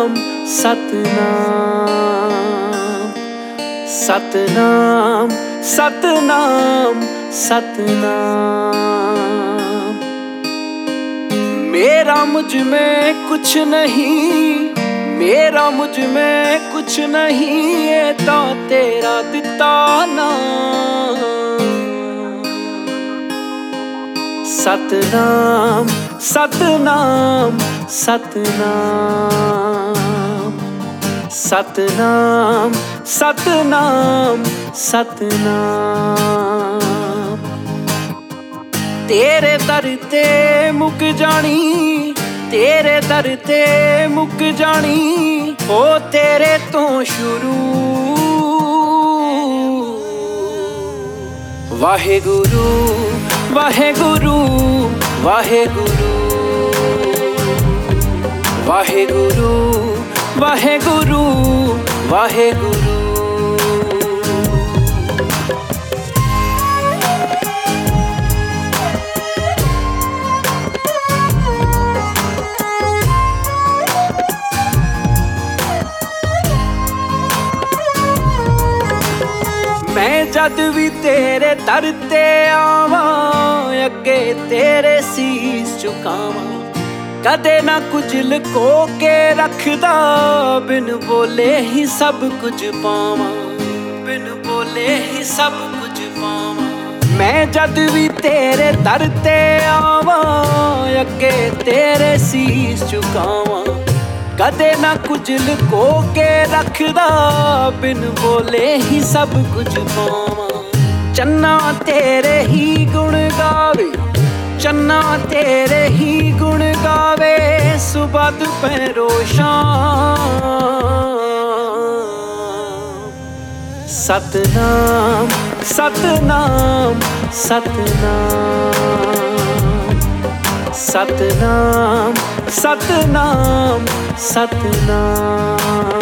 सतनाम सतनाम सतनाम सतनाम सतनाम। मेरा मुझ में कुछ नहीं, मेरा मुझ में कुछ नहीं, ये तो तेरा दिता नाम। सतनाम सतनाम सतनाम सतनाम सतनाम सतनाम। तेरे दर ते मुक जानी, तेरे दर ते मुक जानी, हो तेरे तो शुरू। वाहेगुरु वाहेगुरु वाहेगुरु वाहेगुरु वाहेगुरु वाहेगुरु। मैं जद भी तेरे दर ते आवां, अगे तेरे सीस झुकावां, कदे ना कुछ लुको के रखदा, बिन बोले ही सब कुछ पावां, बिन बोले ही सब कुछ पावां। मैं जद भी तेरे दर ते आवां, अगे तेरे सीस झुकावां, कदे ना कुछ लुको के रखदा, बिन बोले ही सब कुछ पावां। चन्ना तेरे ही गुण गावे, चन्ना तेरे ही गुण गावे, सुबह दोपहरो शाम। सतनाम सतनाम सतनाम सतनाम सतनाम सतनाम।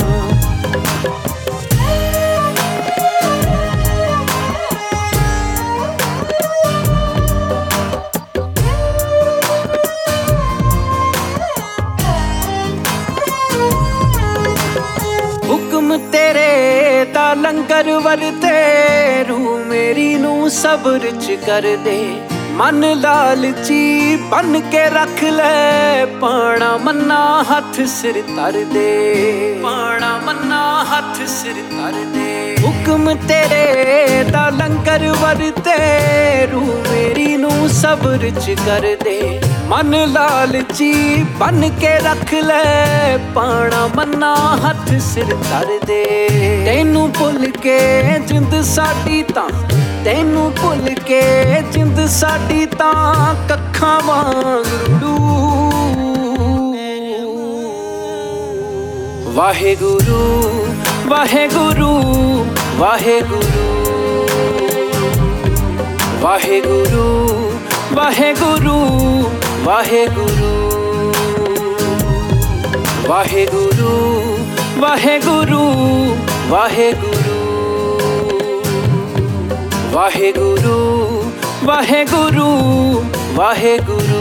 हुक्म तेरे दा लंगर वरते, रूह मेरी नू सब्र च कर दे। मन लालची बन के रख ले, पाना मन्ना हथ सिर तर दे, पाना मन्ना हथ सिर तर दे। हुक्म तेरे दा लंगर वरते, रूह मेरी नू सब्र च कर दे। मन लालची बन के रख ले, पाना मन्ना हथ सिर तर दे। तैनू भुल के जिंद साडी तां, तैनू भुल के जिंद साडी तां, कक्खां वांग रुड़ू। वाहेगुरु वाहेगुरु वाहेगुरु वाहेगुरु वाहेगुरु वाहेगुरु वाहेगुरु वाहेगुरु वाहेगुरु वाहेगुरु वाहेगुरु वाहेगुरु।